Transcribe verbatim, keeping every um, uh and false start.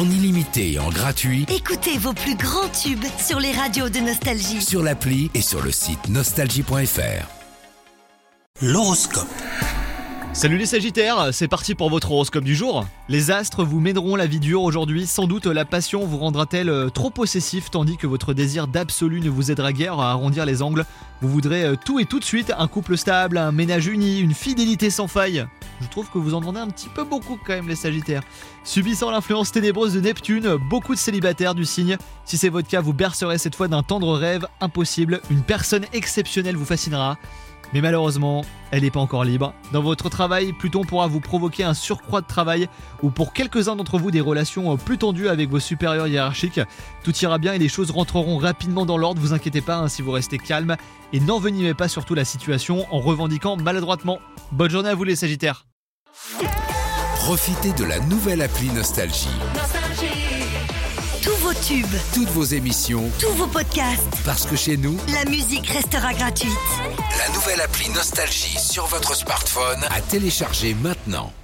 en illimité et en gratuit Écoutez vos plus grands tubes sur les radios de Nostalgie. sur l'appli et sur le site nostalgie point f r. L'horoscope. Salut les Sagittaires, c'est parti pour votre horoscope du jour. Les astres vous mèneront la vie dure aujourd'hui, sans doute la passion vous rendra-t-elle trop possessif tandis que votre désir d'absolu ne vous aidera guère à arrondir les angles. Vous voudrez tout et tout de suite, un couple stable, un ménage uni, une fidélité sans faille. Je trouve que vous en demandez un petit peu beaucoup quand même les Sagittaires. Subissant l'influence ténébreuse de Neptune, beaucoup de célibataires du signe. Si c'est votre cas, vous bercerez cette fois d'un tendre rêve impossible. Une personne exceptionnelle vous fascinera. Mais malheureusement, elle n'est pas encore libre. Dans votre travail, Pluton pourra vous provoquer un surcroît de travail ou pour quelques-uns d'entre vous des relations plus tendues avec vos supérieurs hiérarchiques. Tout ira bien et les choses rentreront rapidement dans l'ordre, vous inquiétez pas hein, si vous restez calme et n'envenimez pas surtout la situation en revendiquant maladroitement. Bonne journée à vous les Sagittaires. Profitez de la nouvelle appli Nostalgie. Tous vos tubes, Toutes vos émissions, tous vos podcasts, parce que chez nous, la musique restera gratuite. la nouvelle appli Nostalgie sur votre smartphone à télécharger maintenant.